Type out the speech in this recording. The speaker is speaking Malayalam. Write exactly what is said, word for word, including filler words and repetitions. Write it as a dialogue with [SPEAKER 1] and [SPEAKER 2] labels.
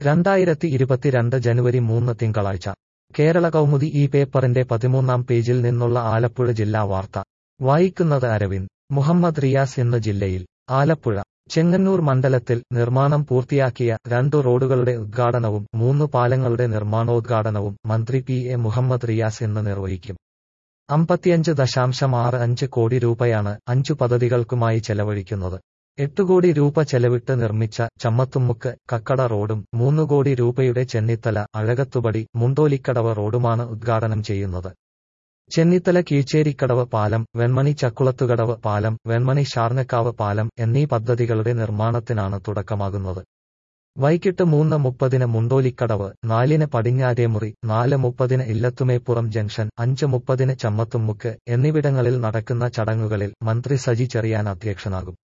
[SPEAKER 1] രണ്ടായിരത്തി ഇരുപത്തിരണ്ട് ജനുവരി മൂന്ന് തിങ്കളാഴ്ച കേരള കൗമുദി ഈ പേപ്പറിന്റെ പതിമൂന്നാം പേജിൽ നിന്നുള്ള ആലപ്പുഴ ജില്ലാ വാർത്ത വായിക്കുന്നത് അരവിന്ദ്. മുഹമ്മദ് റിയാസ് ഇന്ന് ജില്ലയിൽ. ആലപ്പുഴ. ചെങ്ങന്നൂർ മണ്ഡലത്തിൽ നിർമ്മാണം പൂർത്തിയാക്കിയ രണ്ടു റോഡുകളുടെ ഉദ്ഘാടനവും മൂന്ന് പാലങ്ങളുടെ നിർമ്മാണോദ്ഘാടനവും മന്ത്രി പി എ മുഹമ്മദ് റിയാസ് ഇന്ന് നിർവഹിക്കും. അമ്പത്തിയഞ്ച് ദശാംശം ആറ് അഞ്ച് കോടി രൂപയാണ് അഞ്ചു പദ്ധതികൾക്കുമായി ചെലവഴിക്കുന്നത്. എട്ട് കോടി രൂപ ചെലവിട്ട് നിർമ്മിച്ച ചമ്മത്തുമുക്ക് കക്കട റോഡും മൂന്ന് കോടി രൂപയുടെ ചെന്നിത്തല അഴകത്തുപടി മുണ്ടോലിക്കടവ് റോഡുമാണ് ഉദ്ഘാടനം ചെയ്യുന്നത്. ചെന്നിത്തല കീഴ്ച്ചേരിക്കടവ് പാലം, വെൺമണി ചക്കുളത്തുകടവ് പാലം, വെൺമണി ഷാർനക്കാവ് പാലം എന്നീ പദ്ധതികളുടെ നിർമ്മാണത്തിനാണ് തുടക്കമാകുന്നത്. വൈകിട്ട് മൂന്ന് മുപ്പതിന് മുണ്ടോലിക്കടവ്, നാലിന് പടിഞ്ഞാറ്റേമുറി, നാല് മുപ്പതിന് ഇല്ലത്തുമേപ്പുറം ജംഗ്ഷൻ, അഞ്ച് മുപ്പതിന് ചമ്മത്തുമുക്ക് എന്നിവിടങ്ങളിൽ നടക്കുന്ന ചടങ്ങുകളിൽ മന്ത്രി സജി ചെറിയാൻ അധ്യക്ഷനാകും.